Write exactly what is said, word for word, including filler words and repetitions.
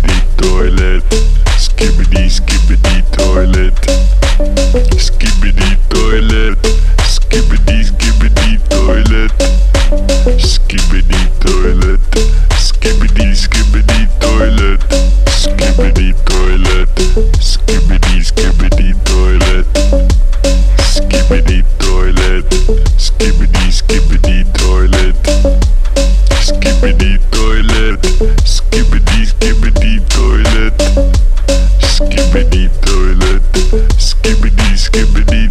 toilet. Skibbity skibbity toilet. Skibbity toilet. Skibbity skibbity toilet. Skibbity toilet. Skibbity skibbity toilet. Skibbity toilet. Skibbity skibbity toilet. Skibbity toilet. Skibbity skibbity toilet. Skibbity toilet. Skibbity skibbity toilet. Skibbity toilet. Skibbity skibbity